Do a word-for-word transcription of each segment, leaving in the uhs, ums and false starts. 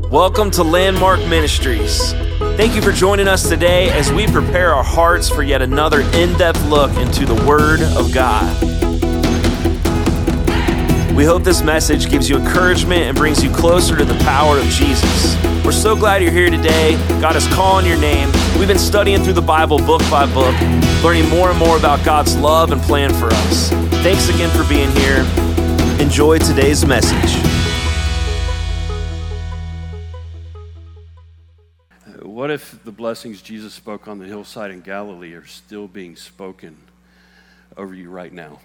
Welcome to Landmark Ministries. Thank you for joining us today as we prepare our hearts for yet another in-depth look into the Word of God. We hope this message gives you encouragement and brings you closer to the power of Jesus. We're so glad you're here today. God is calling your name. We've been studying through the Bible book by book, learning more and more about God's love and plan for us. Thanks again for being here. Enjoy today's message. What if the blessings Jesus spoke on the hillside in Galilee are still being spoken over you right now?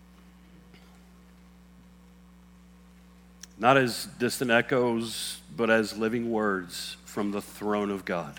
Not as distant echoes, but as living words from the throne of God.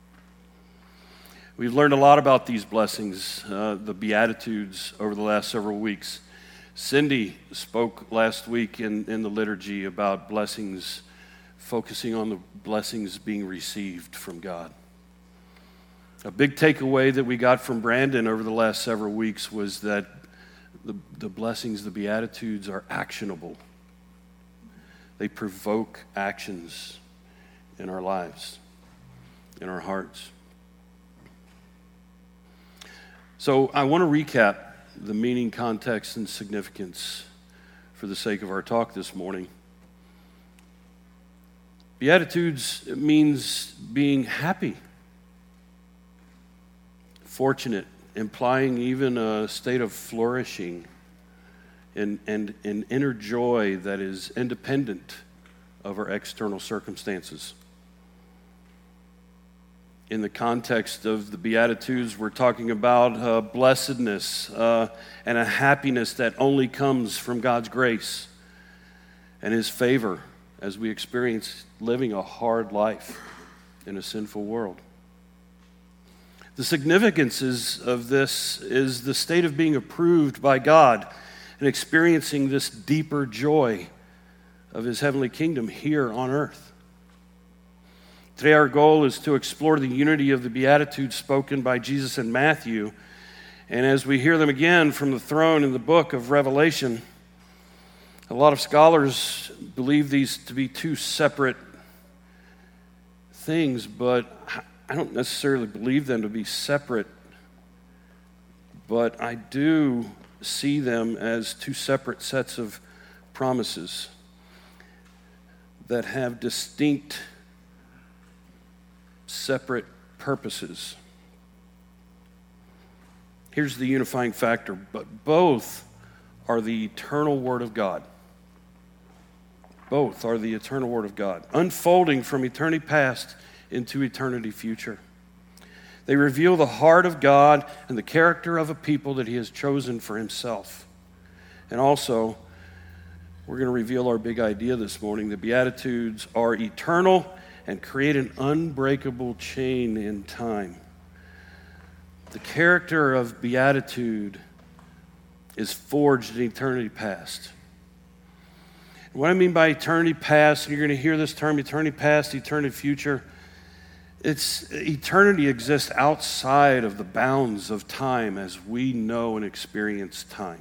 We've learned a lot about these blessings, uh, the Beatitudes, over the last several weeks. Cindy spoke last week in, in the liturgy about blessings, focusing on the blessings being received from God. A big takeaway that we got from Brandon over the last several weeks was that the, the blessings, the Beatitudes, are actionable. They provoke actions in our lives, in our hearts. So I want to recap the meaning, context, and significance for the sake of our talk this morning. Beatitudes means being happy, fortunate, implying even a state of flourishing and, and an inner joy that is independent of our external circumstances. In the context of the Beatitudes, we're talking about uh, blessedness uh, and a happiness that only comes from God's grace and His favor as we experience living a hard life in a sinful world. The significance is, of this is the state of being approved by God and experiencing this deeper joy of His heavenly kingdom here on earth. Today our goal is to explore the unity of the Beatitudes spoken by Jesus in Matthew, and as we hear them again from the throne in the book of Revelation, a lot of scholars believe these to be two separate things, but I don't necessarily believe them to be separate, but I do see them as two separate sets of promises that have distinct, separate purposes. Here's the unifying factor, but both are the eternal Word of God. Both are the eternal Word of God, unfolding from eternity past into eternity future. They reveal the heart of God and the character of a people that He has chosen for Himself. And also, we're going to reveal our big idea this morning. The Beatitudes are eternal and create an unbreakable chain in time. The character of beatitude is forged in eternity past. What I mean by eternity past, and you're going to hear this term, eternity past, eternity future, it's eternity exists outside of the bounds of time as we know and experience time.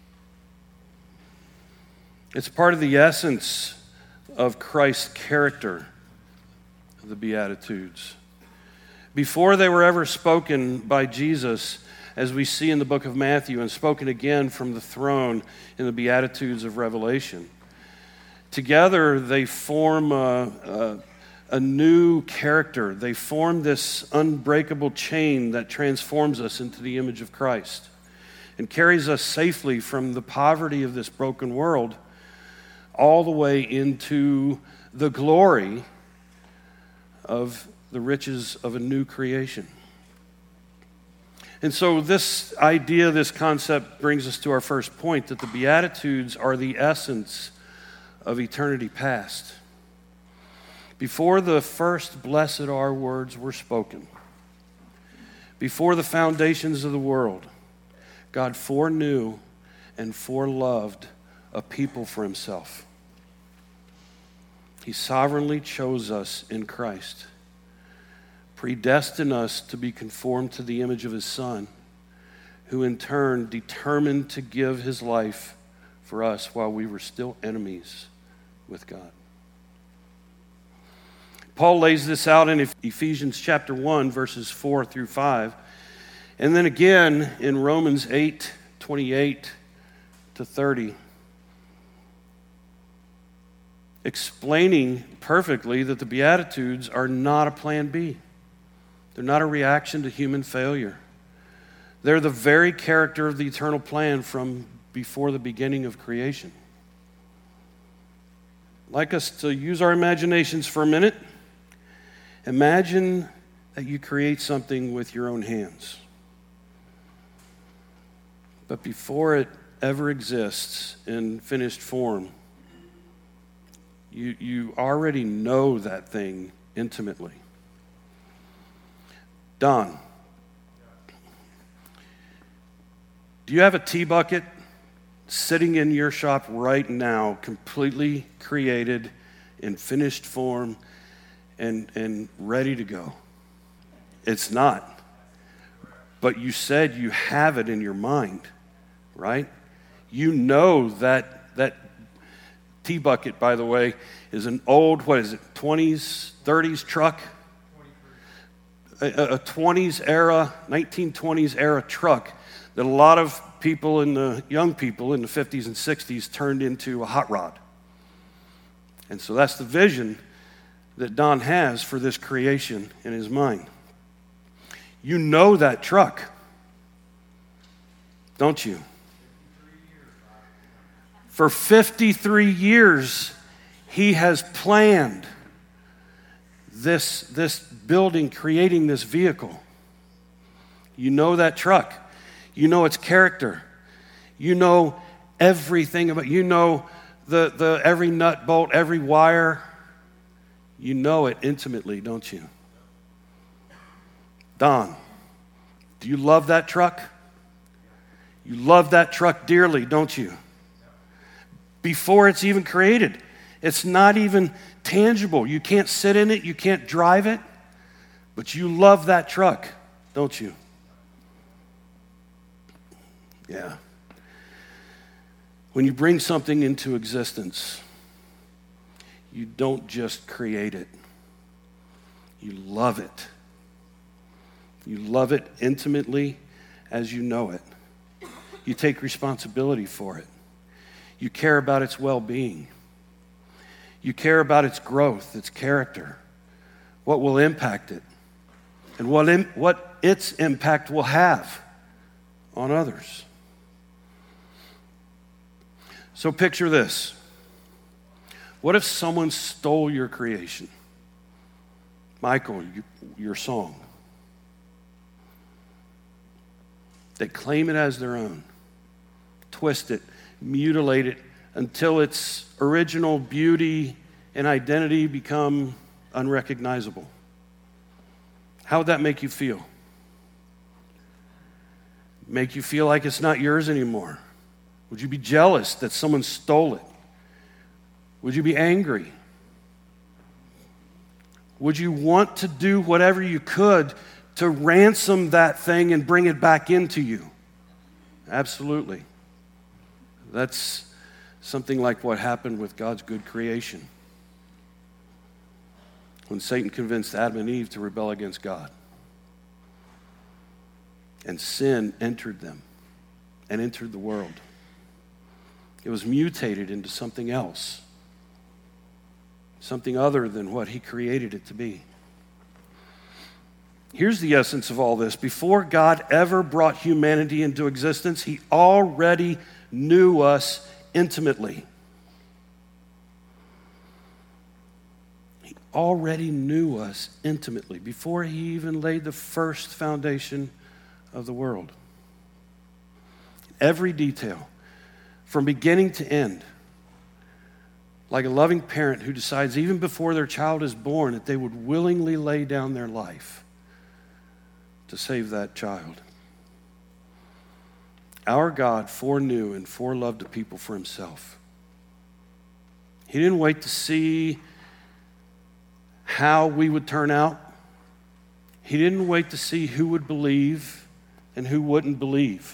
It's part of the essence of Christ's character, the Beatitudes. Before they were ever spoken by Jesus, as we see in the book of Matthew, and spoken again from the throne in the Beatitudes of Revelation, together, they form a, a, a new character. They form this unbreakable chain that transforms us into the image of Christ and carries us safely from the poverty of this broken world all the way into the glory of the riches of a new creation. And so this idea, this concept brings us to our first point, that the Beatitudes are the essence of eternity past. Before the first blessed are words were spoken, before the foundations of the world, God foreknew and foreloved a people for Himself. He sovereignly chose us in Christ, predestined us to be conformed to the image of His Son, who in turn determined to give His life for us while we were still enemies with God. Paul lays this out in Ephesians chapter one, verses four through five. And then again in Romans eight, twenty-eight to thirty, explaining perfectly that the Beatitudes are not a plan B. They're not a reaction to human failure. They're the very character of the eternal plan from before the beginning of creation. I'd like us to use our imaginations for a minute. Imagine that you create something with your own hands. But before it ever exists in finished form, you, you already know that thing intimately. Don, do you have a tea bucket sitting in your shop right now, completely created in finished form and, and ready to go? It's not. But you said you have it in your mind, right? You know that that tea bucket, by the way, is an old, what is it, twenties, thirties truck? A, a twenties era, nineteen twenties era truck that a lot of people in the, young people in the fifties and sixties turned into a hot rod. And so that's the vision that Don has for this creation in his mind. You know that truck, don't you? For fifty-three years, he has planned this, this building, creating this vehicle. You know that truck. You know its character. You know everything about it. You know the, the every nut, bolt, every wire. You know it intimately, don't you? Don, do you love that truck? You love that truck dearly, don't you? Before it's even created. It's not even tangible. You can't sit in it. You can't drive it. But you love that truck, don't you? Yeah. When you bring something into existence, you don't just create it. You love it. You love it intimately as you know it. You take responsibility for it. You care about its well-being. You care about its growth, its character, what will impact it, and what, in, what its impact will have on others. So picture this. What if someone stole your creation? Michael, you, your song. They claim it as their own, twist it, mutilate it until its original beauty and identity become unrecognizable. How would that make you feel? Make you feel like it's not yours anymore? Would you be jealous that someone stole it? Would you be angry? Would you want to do whatever you could to ransom that thing and bring it back into you? Absolutely. That's something like what happened with God's good creation when Satan convinced Adam and Eve to rebel against God. And sin entered them and entered the world. It was mutated into something else, something other than what he created it to be. Here's the essence of all this. Before God ever brought humanity into existence, he already knew us intimately. He already knew us intimately before he even laid the first foundation of the world. Every detail, from beginning to end, like a loving parent who decides even before their child is born that they would willingly lay down their life to save that child. Our God foreknew and foreloved a people for himself. He didn't wait to see how we would turn out. He didn't wait to see who would believe and who wouldn't believe.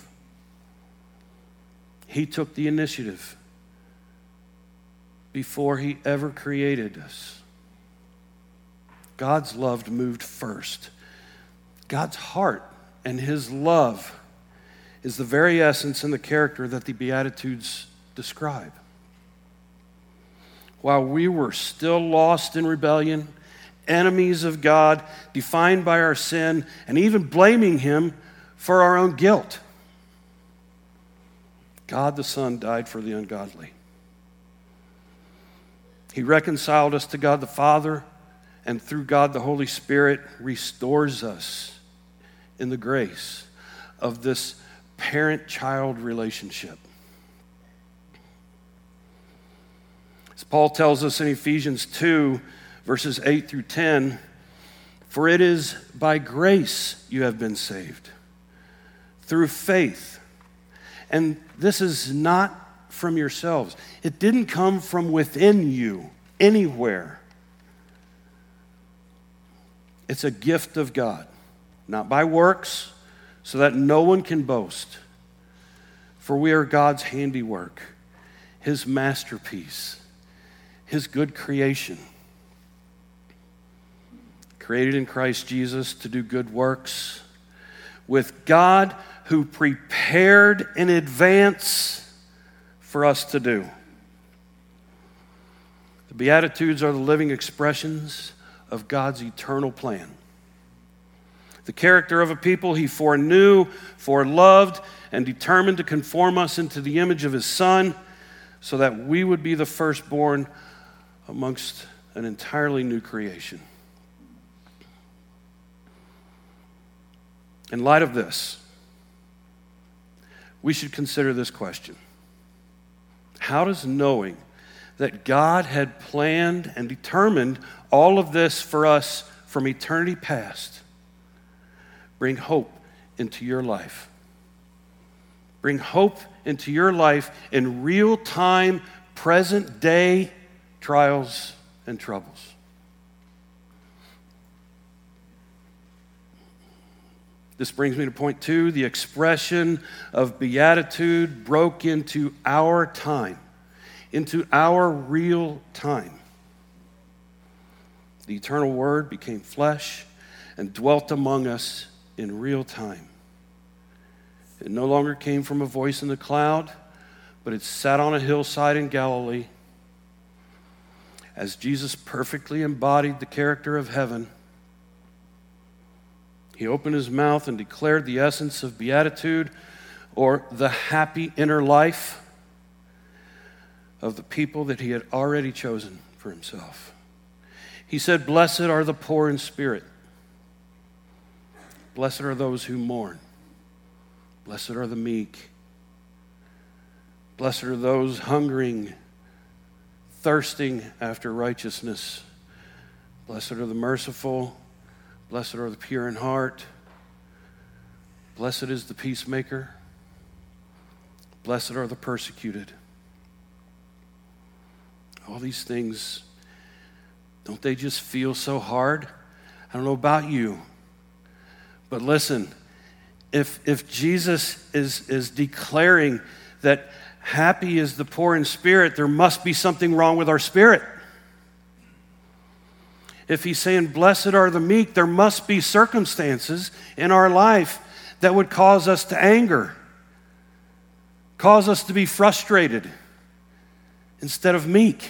He took the initiative before he ever created us. God's love moved first. God's heart and his love is the very essence and the character that the Beatitudes describe. While we were still lost in rebellion, enemies of God, defined by our sin, and even blaming him for our own guilt, God the Son died for the ungodly. He reconciled us to God the Father, and through God the Holy Spirit restores us in the grace of this parent-child relationship. As Paul tells us in Ephesians two, verses eight through ten, for it is by grace you have been saved, through faith. And this is not from yourselves. It didn't come from within you anywhere. It's a gift of God, not by works, so that no one can boast. For we are God's handiwork, his masterpiece, his good creation, created in Christ Jesus to do good works, with God who prepared in advance for us to do. The Beatitudes are the living expressions of God's eternal plan. The character of a people he foreknew, foreloved, and determined to conform us into the image of his Son, so that we would be the firstborn amongst an entirely new creation. In light of this, we should consider this question. How does knowing that God had planned and determined all of this for us from eternity past bring hope into your life? Bring hope into your life in real-time, present-day trials and troubles. This brings me to point two. The expression of beatitude broke into our time, into our real time. The eternal Word became flesh and dwelt among us in real time. It no longer came from a voice in the cloud, but it sat on a hillside in Galilee. As Jesus perfectly embodied the character of heaven, he opened his mouth and declared the essence of beatitude, or the happy inner life of the people that he had already chosen for himself. He said, "Blessed are the poor in spirit. Blessed are those who mourn. Blessed are the meek. Blessed are those hungering, thirsting after righteousness. Blessed are the merciful. Blessed are the pure in heart. Blessed is the peacemaker. Blessed are the persecuted." All these things, don't they just feel so hard? I don't know about you, but listen, if if Jesus is, is declaring that happy is the poor in spirit, there must be something wrong with our spirit. If he's saying, blessed are the meek, there must be circumstances in our life that would cause us to anger, cause us to be frustrated instead of meek.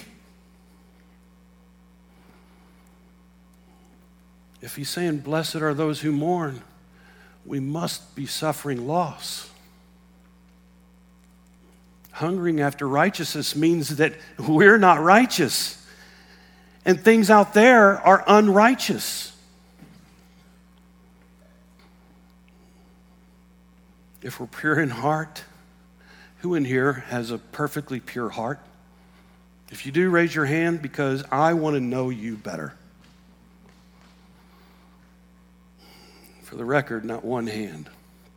If he's saying, blessed are those who mourn, we must be suffering loss. Hungering after righteousness means that we're not righteous. And things out there are unrighteous. If we're pure in heart, who in here has a perfectly pure heart? If you do, raise your hand, because I want to know you better. For the record, not one hand.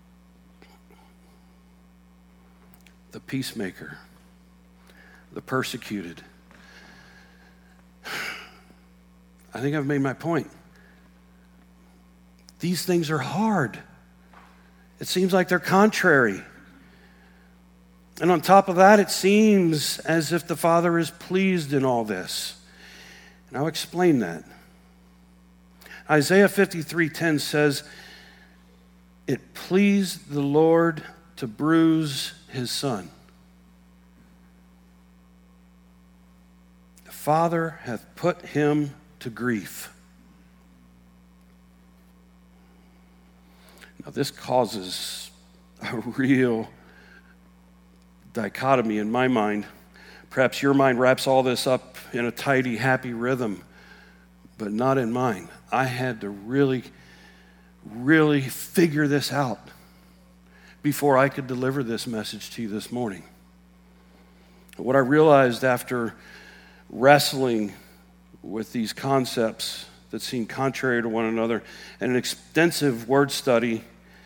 The peacemaker, the persecuted. I think I've made my point. These things are hard. It seems like they're contrary. And on top of that, it seems as if the Father is pleased in all this. And I'll explain that. Isaiah fifty-three ten says, "It pleased the Lord to bruise his son. The Father hath put him to grief." Now, this causes a real dichotomy in my mind. Perhaps your mind wraps all this up in a tidy, happy rhythm, but not in mine. I had to really, really figure this out before I could deliver this message to you this morning. What I realized after wrestling with these concepts that seem contrary to one another and an extensive word study,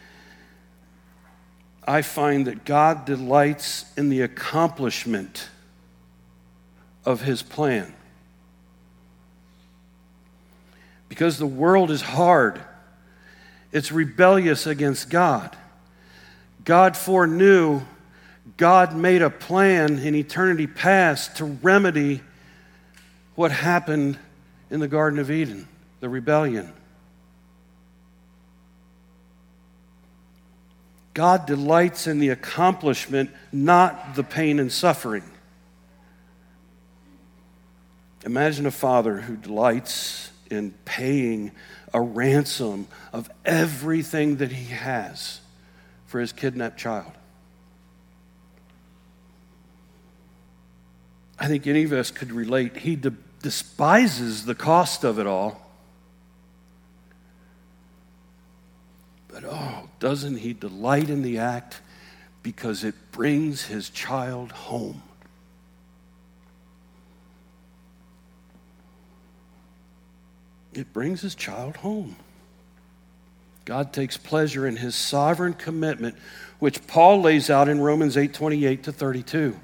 I find that God delights in the accomplishment of his plan. Because the world is hard. It's rebellious against God. God foreknew, God made a plan in eternity past to remedy what happened in the Garden of Eden, the rebellion. God delights in the accomplishment, not the pain and suffering. Imagine a father who delights in paying a ransom of everything that he has for his kidnapped child. I think any of us could relate. He de- despises the cost of it all. But oh, doesn't he delight in the act because it brings his child home? It brings his child home. God takes pleasure in his sovereign commitment, which Paul lays out in Romans eight twenty-eight to thirty-two.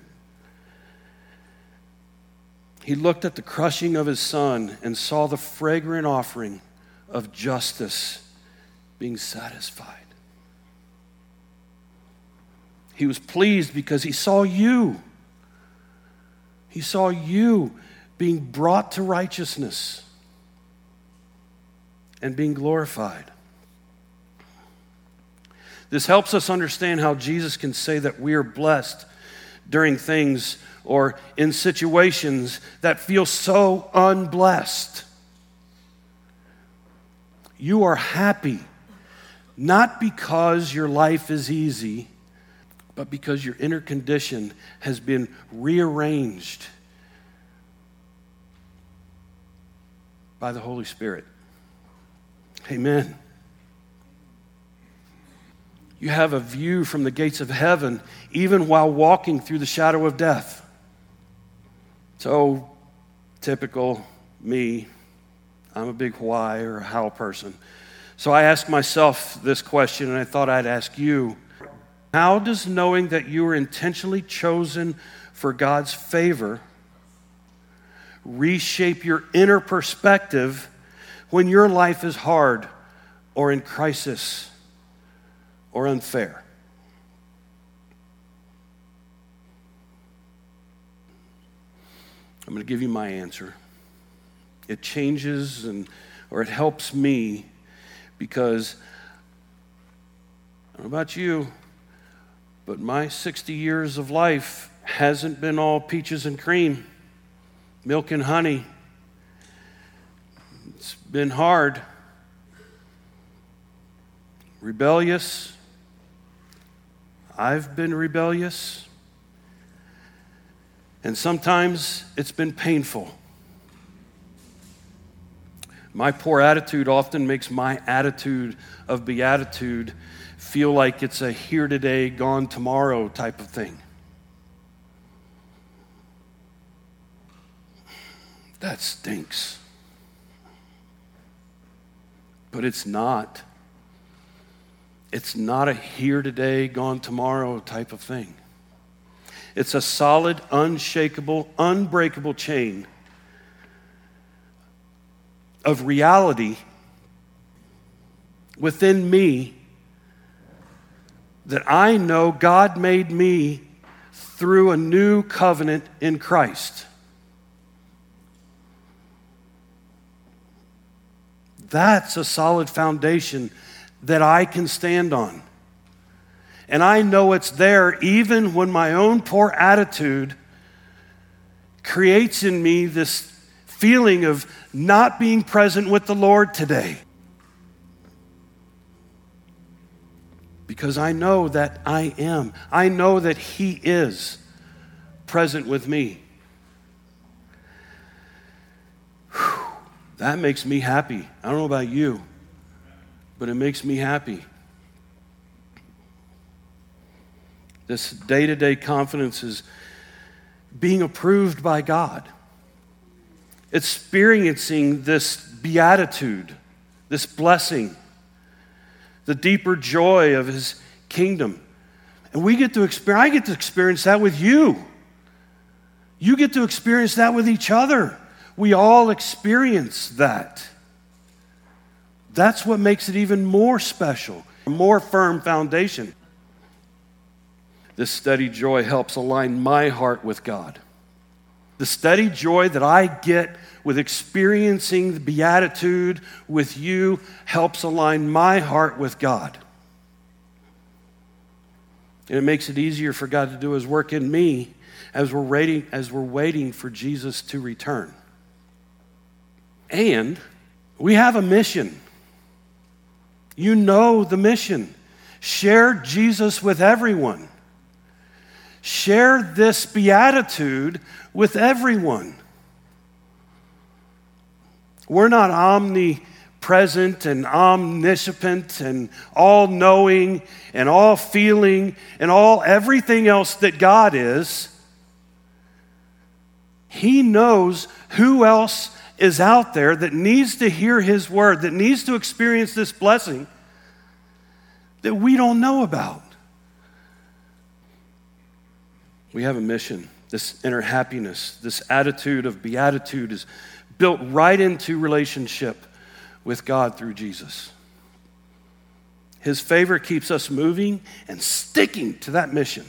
He looked at the crushing of his son and saw the fragrant offering of justice being satisfied. He was pleased because he saw you. He saw you being brought to righteousness and being glorified. This helps us understand how Jesus can say that we are blessed during things or in situations that feel so unblessed. You are happy, not because your life is easy, but because your inner condition has been rearranged by the Holy Spirit. Amen. You have a view from the gates of heaven, even while walking through the shadow of death. So, typical me, I'm a big why or a how person. So I asked myself this question, and I thought I'd ask you, how does knowing that you are intentionally chosen for God's favor reshape your inner perspective when your life is hard or in crisis or unfair? I'm going to give you my answer. It changes and or it helps me because I don't know about you, but my sixty years of life hasn't been all peaches and cream, milk and honey. It's been hard, rebellious. I've been rebellious. And sometimes it's been painful. My poor attitude often makes my attitude of beatitude feel like it's a here today, gone tomorrow type of thing. That stinks. But it's not. It's not a here today, gone tomorrow type of thing. It's a solid, unshakable, unbreakable chain of reality within me that I know God made me through a new covenant in Christ. That's a solid foundation that I can stand on. And I know it's there even when my own poor attitude creates in me this feeling of not being present with the Lord today. Because I know that I am. I know that He is present with me. Whew, that makes me happy. I don't know about you, but it makes me happy. This day-to-day confidence is being approved by God. Experiencing this beatitude, this blessing, the deeper joy of His kingdom. And we get to experience, I get to experience that with you. You get to experience that with each other. We all experience that. That's what makes it even more special, a more firm foundation. This steady joy helps align my heart with God. The steady joy that I get with experiencing the beatitude with you helps align my heart with God. And it makes it easier for God to do His work in me as we're waiting, as we're waiting for Jesus to return. And we have a mission. You know the mission. Share Jesus with everyone. Share this beatitude with everyone. We're not omnipresent and omniscient and all-knowing and all-feeling and all everything else that God is. He knows who else is out there that needs to hear His word, that needs to experience this blessing that we don't know about. We have a mission. This inner happiness, this attitude of beatitude is built right into relationship with God through Jesus. His favor keeps us moving and sticking to that mission.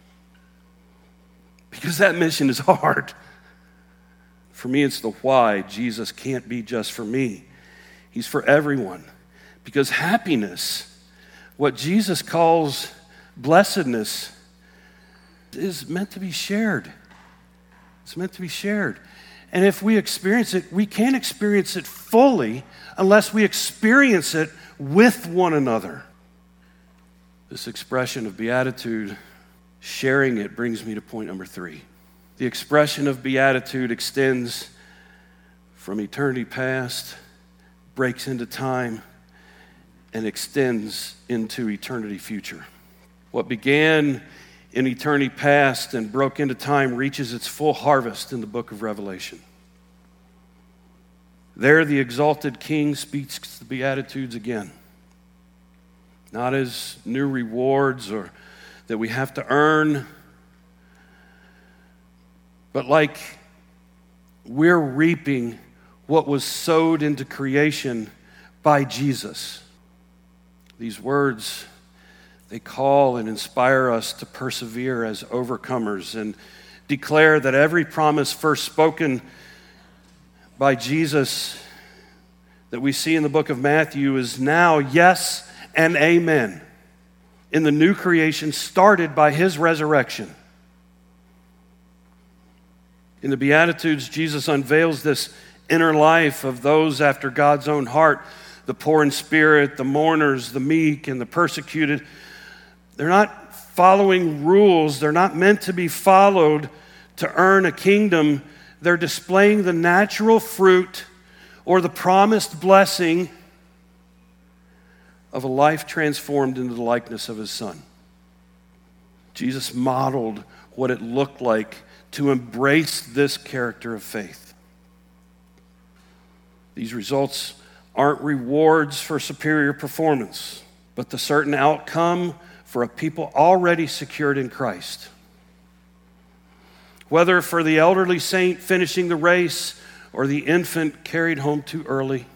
Because that mission is hard. For me, it's the why. Jesus can't be just for me. He's for everyone. Because happiness, what Jesus calls blessedness, is meant to be shared. It's meant to be shared. And if we experience it, we can't experience it fully unless we experience it with one another. This expression of beatitude, sharing it, brings me to point number three. The expression of beatitude extends from eternity past, breaks into time, and extends into eternity future. What began in eternity past and broke into time reaches its full harvest in the book of Revelation. There, the exalted King speaks the Beatitudes again. Not as new rewards or that we have to earn, but like we're reaping what was sowed into creation by Jesus. These words, they call and inspire us to persevere as overcomers and declare that every promise first spoken by Jesus that we see in the book of Matthew is now yes and amen in the new creation started by His resurrection. In the Beatitudes, Jesus unveils this inner life of those after God's own heart, the poor in spirit, the mourners, the meek, and the persecuted. They're not following rules. They're not meant to be followed to earn a kingdom. They're displaying the natural fruit or the promised blessing of a life transformed into the likeness of His Son. Jesus modeled what it looked like to embrace this character of faith. These results aren't rewards for superior performance, but the certain outcome for a people already secured in Christ. Whether for the elderly saint finishing the race or the infant carried home too early,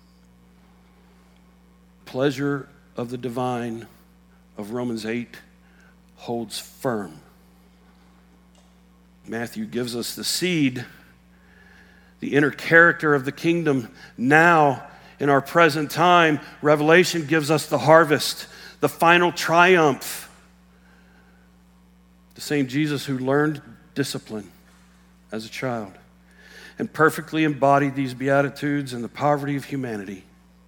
pleasure of the divine of Romans eight holds firm. Matthew gives us the seed, the inner character of the kingdom now in our present time, Revelation gives us the harvest, the final triumph. The same Jesus who learned discipline as a child and perfectly embodied these Beatitudes in the poverty of humanity,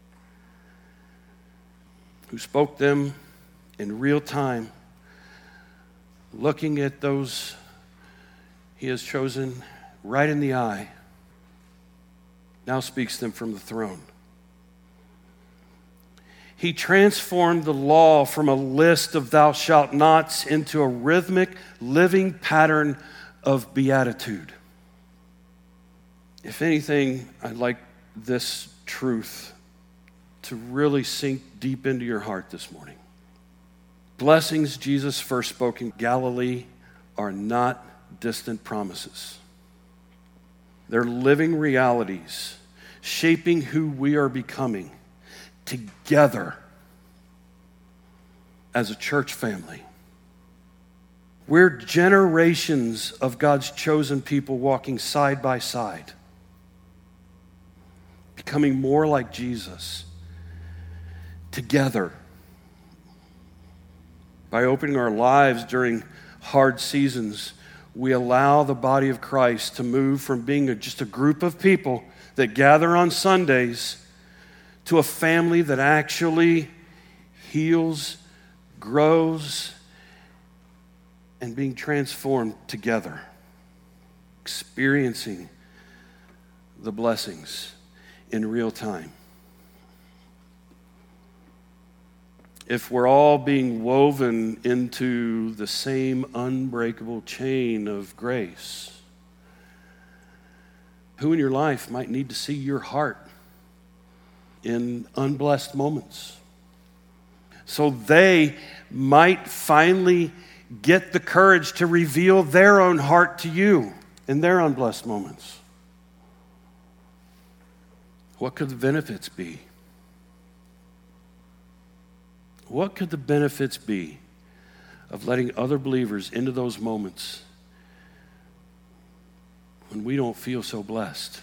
who spoke them in real time, looking at those he has chosen right in the eye, now speaks them from the throne. He transformed the law from a list of thou shalt nots into a rhythmic, living pattern of beatitude. If anything, I'd like this truth to really sink deep into your heart this morning. Blessings Jesus first spoke in Galilee are not distant promises. They're living realities, shaping who we are becoming together as a church family. We're generations of God's chosen people walking side by side, becoming more like Jesus together. By opening our lives during hard seasons, we allow the body of Christ to move from being a, just a group of people that gather on Sundays to a family that actually heals, grows, and being transformed together, experiencing the blessings in real time. If we're all being woven into the same unbreakable chain of grace, who in your life might need to see your heart in unblessed moments, so they might finally get the courage to reveal their own heart to you in their unblessed moments? What could the benefits be? What could the benefits be of letting other believers into those moments when we don't feel so blessed?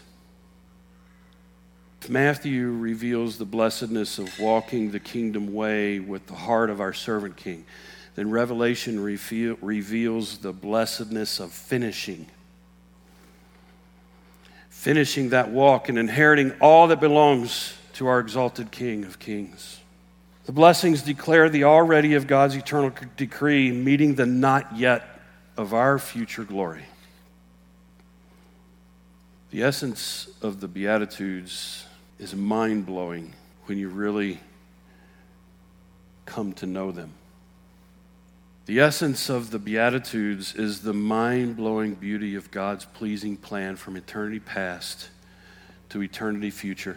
If Matthew reveals the blessedness of walking the kingdom way with the heart of our servant king, then Revelation reveal, reveals the blessedness of finishing. Finishing that walk and inheriting all that belongs to our exalted King of Kings. The blessings declare the already of God's eternal decree, meeting the not yet of our future glory. The essence of the Beatitudes is mind-blowing when you really come to know them. The essence of the Beatitudes is the mind-blowing beauty of God's pleasing plan from eternity past to eternity future.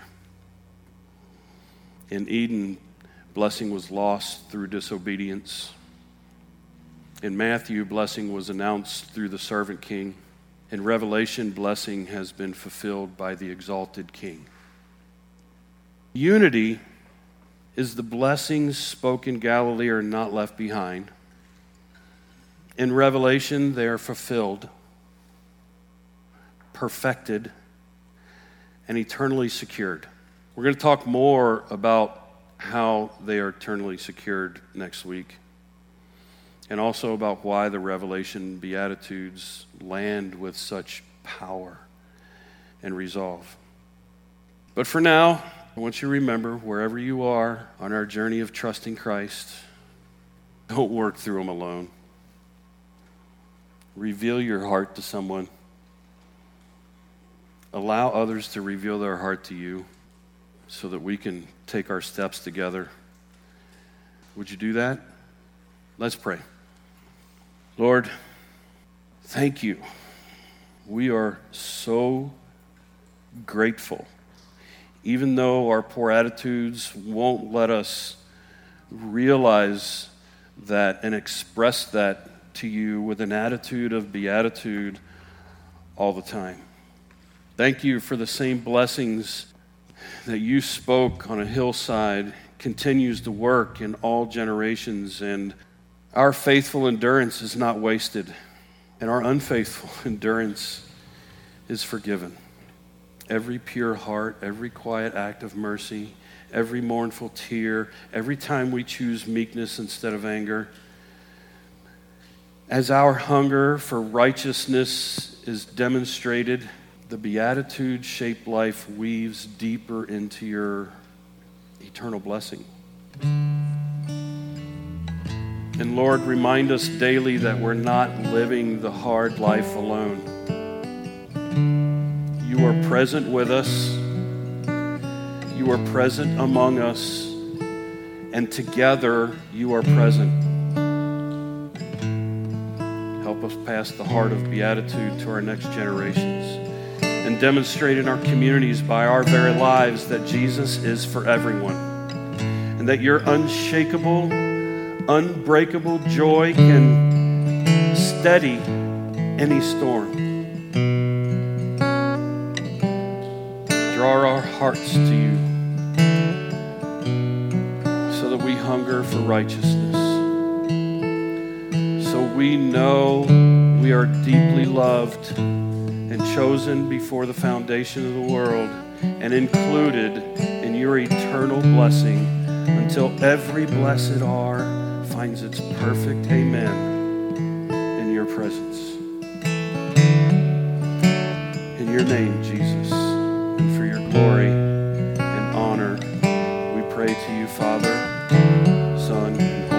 In Eden, blessing was lost through disobedience. In Matthew, blessing was announced through the servant king. In Revelation, blessing has been fulfilled by the exalted King. Unity is the blessings spoken in Galilee are not left behind. In Revelation, they are fulfilled, perfected, and eternally secured. We're going to talk more about how they are eternally secured next week, and also about why the Revelation Beatitudes land with such power and resolve. But for now, I want you to remember, wherever you are on our journey of trusting Christ, don't work through them alone. Reveal your heart to someone. Allow others to reveal their heart to you so that we can take our steps together. Would you do that? Let's pray. Lord, thank you. We are so grateful. Even though our poor attitudes won't let us realize that and express that to you with an attitude of beatitude all the time. Thank you for the same blessings that you spoke on a hillside continues to work in all generations, and our faithful endurance is not wasted, and our unfaithful endurance is forgiven. every pure heart, every quiet act of mercy, every mournful tear, every time we choose meekness instead of anger. As our hunger for righteousness is demonstrated, the Beatitude-shaped life weaves deeper into your eternal blessing. And Lord, remind us daily that we're not living the hard life alone. You are present with us. You are present among us. And together you are present. Help us pass the heart of beatitude to our next generations and demonstrate in our communities by our very lives that Jesus is for everyone and that your unshakable, unbreakable joy can steady any storm. Draw our hearts to you so that we hunger for righteousness. So we know we are deeply loved and chosen before the foundation of the world and included in your eternal blessing until every blessed R finds its perfect amen in your presence. In your name, Jesus, and for your glory and honor, we pray to you, Father, Son, and